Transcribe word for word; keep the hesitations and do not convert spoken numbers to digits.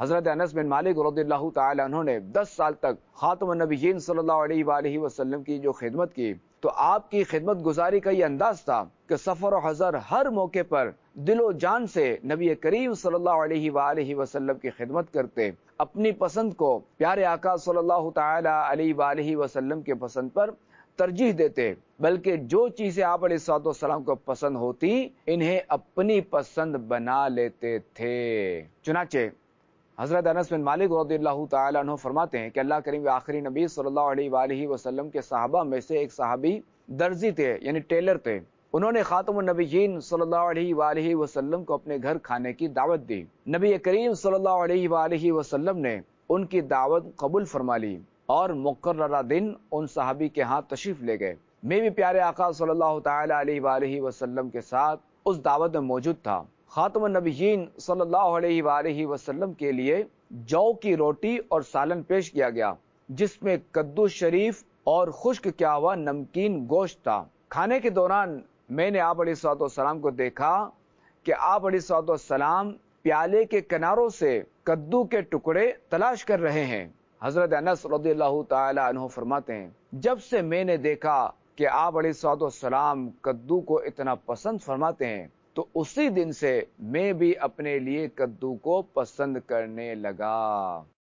حضرت انس بن مالک رضی اللہ تعالی عنہ نے دس سال تک خاتم النبیین صلی اللہ علیہ وآلہ وسلم کی جو خدمت کی، تو آپ کی خدمت گزاری کا یہ انداز تھا کہ سفر و حضر ہر موقع پر دل و جان سے نبی کریم صلی اللہ علیہ وآلہ وسلم کی خدمت کرتے، اپنی پسند کو پیارے آقا صلی اللہ تعالی علیہ وآلہ وسلم کے پسند پر ترجیح دیتے، بلکہ جو چیزیں آپ علیہ الصلوۃ والسلام کو پسند ہوتی انہیں اپنی پسند بنا لیتے تھے۔ چنانچہ حضرت انس بن مالک رضی اللہ تعالی عنہ فرماتے ہیں کہ اللہ کریم آخری نبی صلی اللہ علیہ وآلہ وسلم کے صحابہ میں سے ایک صحابی درزی تھے، یعنی ٹیلر تھے۔ انہوں نے خاتم النبیین صلی اللہ علیہ وآلہ وسلم کو اپنے گھر کھانے کی دعوت دی۔ نبی کریم صلی اللہ علیہ وآلہ وسلم نے ان کی دعوت قبول فرما لی اور مقررہ دن ان صحابی کے ہاں تشریف لے گئے۔ میں بھی پیارے آقا صلی اللہ تعالی علیہ وآلہ وسلم کے ساتھ اس دعوت میں موجود تھا۔ خاتم النبیین صلی اللہ علیہ وآلہ وسلم کے لیے جو کی روٹی اور سالن پیش کیا گیا، جس میں کدو شریف اور خشک کیا ہوا نمکین گوشت تھا۔ کھانے کے دوران میں نے آپ علیہ الصلوۃ والسلام کو دیکھا کہ آپ علیہ الصلوۃ والسلام پیالے کے کناروں سے کدو کے ٹکڑے تلاش کر رہے ہیں۔ حضرت انس رضی اللہ تعالی عنہ فرماتے ہیں، جب سے میں نے دیکھا کہ آپ علیہ الصلوۃ والسلام کدو کو اتنا پسند فرماتے ہیں، تو اسی دن سے میں بھی اپنے لیے کدو کو پسند کرنے لگا۔